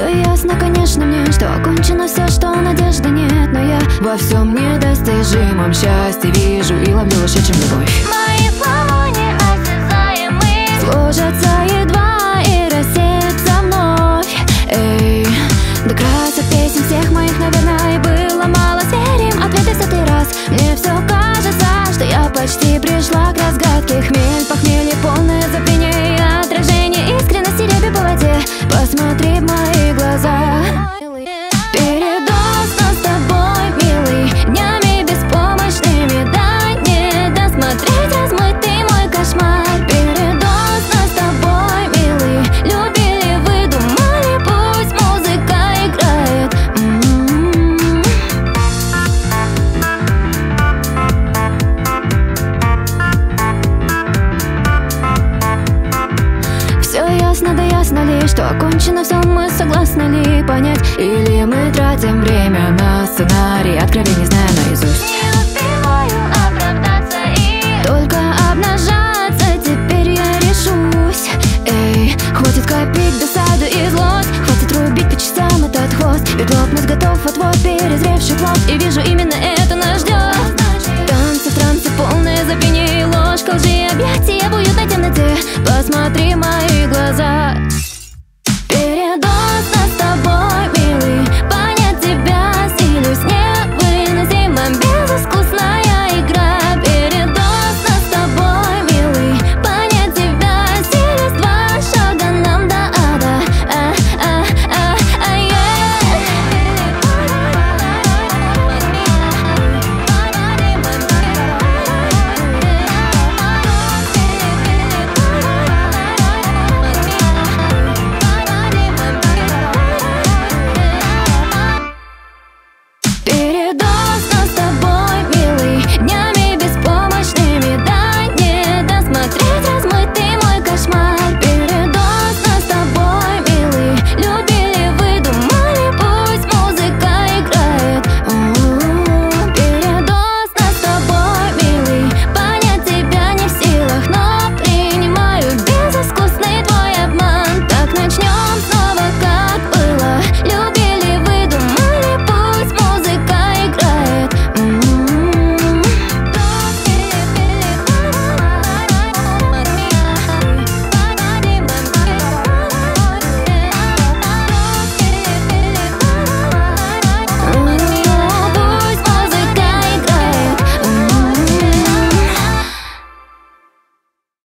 Все ясно, конечно мне, что окончено все, что надежды нет. Но я во всем недостижимом счастье вижу и ловлю ушедшим любовь. Мои слова неосязаемы Сложатся едва и рассеются вновь. Эй, до красок песен всех моих, наверное, было мало. Сверим ответы в 100-й раз. Мне все кажется, что я почти пришла к разгадке. Хмель, похмелье, полное забвение и отражение искренности ряби по воде. Посмотри в мои глаза. Передоз нас с тобой, милый, днями беспомощными. Дай мне досмотреть размытый мой кошмар. Передоз нас с тобой, милый, любили, выдумали, пусть музыка играет. Все ясно, да ясно ли, что окончено все, мы согласны ли понять? Или мы тратим время на сценарий, откровений зная наизусть? Не успеваю оправдаться и Только обнажаться теперь я решусь. Эй, хватит копить досаду и злость, хватит рубить по часам этот хвост. Ведь лопнуть готов вот-вот перезревший плод, и вижу, именно это нас ждет. Танцы в трансе, полное забвение и ложка лжи, объятия в уютной темноте. Посмотри